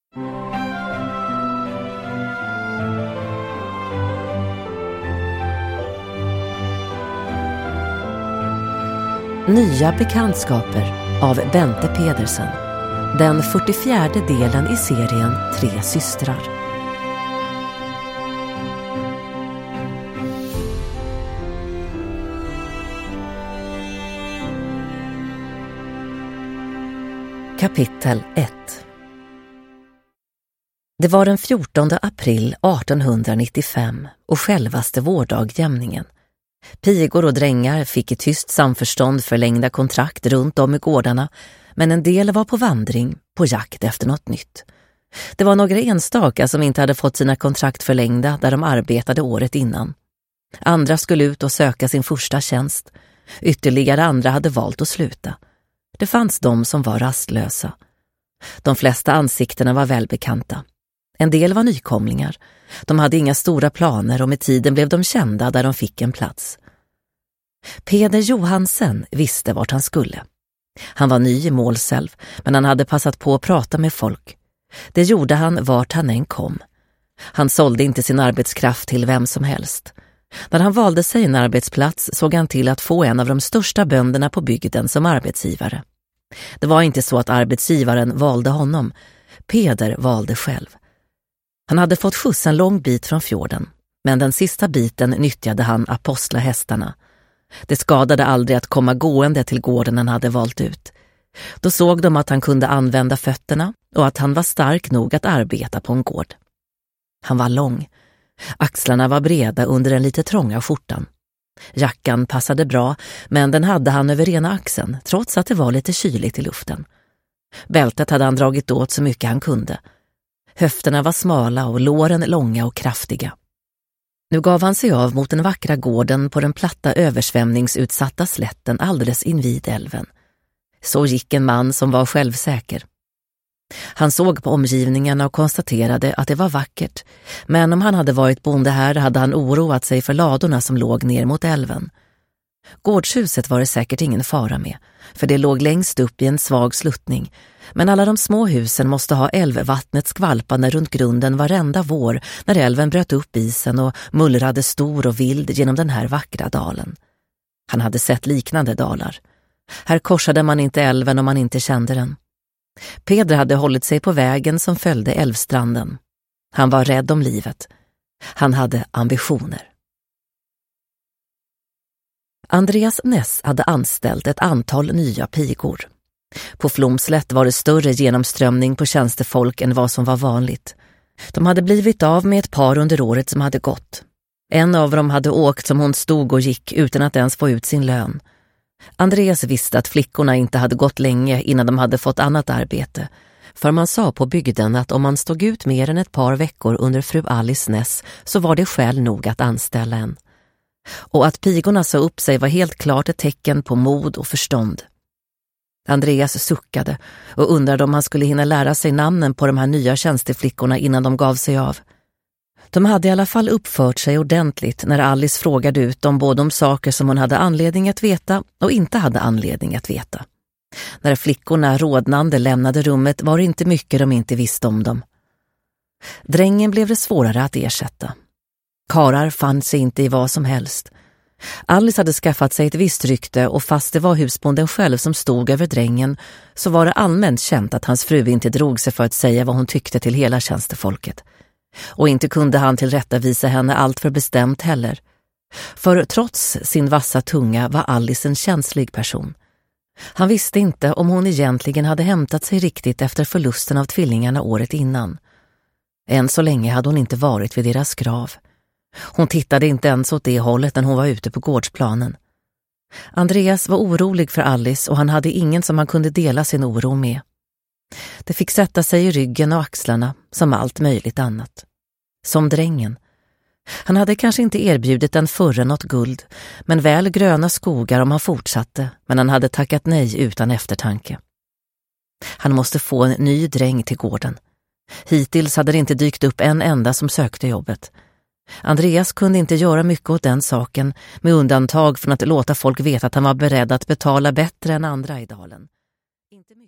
Nya bekantskaper av Bente Pedersen. Den 44:e delen i serien Tre systrar. Kapitel 1. Det var den 14 april 1895 och självaste vårdagjämningen. Pigor och drängar fick i tyst samförstånd förlängda kontrakt runt om i gårdarna, men en del var på vandring, på jakt efter något nytt. Det var några enstaka som inte hade fått sina kontrakt förlängda där de arbetade året innan. Andra skulle ut och söka sin första tjänst. Ytterligare andra hade valt att sluta. Det fanns de som var rastlösa. De flesta ansiktena var välbekanta. En del var nykomlingar. De hade inga stora planer och med tiden blev de kända där de fick en plats. Peder Johansen visste vart han skulle. Han var ny i Målselv, men han hade passat på att prata med folk. Det gjorde han vart han än kom. Han sålde inte sin arbetskraft till vem som helst. När han valde sig en arbetsplats såg han till att få en av de största bönderna på bygden som arbetsgivare. Det var inte så att arbetsgivaren valde honom. Peder valde själv. Han hade fått skjuts en lång bit från fjorden, men den sista biten nyttjade han apostlahästarna. Det skadade aldrig att komma gående till gården han hade valt ut. Då såg de att han kunde använda fötterna och att han var stark nog att arbeta på en gård. Han var lång. Axlarna var breda under den lite trånga skjortan. Jackan passade bra, men den hade han över ena axeln, trots att det var lite kyligt i luften. Bältet hade han dragit åt så mycket han kunde. Höfterna var smala och låren långa och kraftiga. Nu gav han sig av mot den vackra gården på den platta översvämningsutsatta slätten alldeles invid älven. Så gick en man som var självsäker. Han såg på omgivningarna och konstaterade att det var vackert, men om han hade varit bonde här hade han oroat sig för ladorna som låg ner mot älven. Gårdshuset var det säkert ingen fara med, för det låg längst upp i en svag sluttning, men alla de små husen måste ha älvvattnet skvalpande runt grunden varenda vår när älven bröt upp isen och mullrade stor och vild genom den här vackra dalen. Han hade sett liknande dalar. Här korsade man inte älven om man inte kände den. Peder hade hållit sig på vägen som följde älvstranden. Han var rädd om livet. Han hade ambitioner. Andreas Ness hade anställt ett antal nya pigor. På Flomslätt var det större genomströmning på tjänstefolk än vad som var vanligt. De hade blivit av med ett par under året som hade gått. En av dem hade åkt som hon stod och gick utan att ens få ut sin lön. Andreas visste att flickorna inte hade gått länge innan de hade fått annat arbete, för man sa på bygden att om man stod ut mer än ett par veckor under fru Alice Ness så var det skäl nog att anställa en. Och att pigorna sa upp sig var helt klart ett tecken på mod och förstånd. Andreas suckade och undrade om han skulle hinna lära sig namnen på de här nya tjänsteflickorna innan de gav sig av. De hade i alla fall uppfört sig ordentligt när Alice frågade ut dem både om saker som hon hade anledning att veta och inte hade anledning att veta. När flickorna rodnande lämnade rummet var det inte mycket de inte visste om dem. Drängen blev det svårare att ersätta. Karar fann sig inte i vad som helst. Alice hade skaffat sig ett visst rykte och fast det var husbonden själv som stod över drängen så var det allmänt känt att hans fru inte drog sig för att säga vad hon tyckte till hela tjänstefolket. Och inte kunde han tillrättavisa henne allt för bestämt heller. För trots sin vassa tunga var Alice en känslig person. Han visste inte om hon egentligen hade hämtat sig riktigt efter förlusten av tvillingarna året innan. Än så länge hade hon inte varit vid deras grav. Hon tittade inte ens åt det hållet när hon var ute på gårdsplanen. Andreas var orolig för Alice och han hade ingen som han kunde dela sin oro med. Det fick sätta sig i ryggen och axlarna som allt möjligt annat. Som drängen. Han hade kanske inte erbjudit den förre något guld, men väl gröna skogar om han fortsatte, men han hade tackat nej utan eftertanke. Han måste få en ny dräng till gården. Hittills hade det inte dykt upp en enda som sökte jobbet. Andreas kunde inte göra mycket åt den saken, med undantag från att låta folk veta att han var beredd att betala bättre än andra i dalen. Inte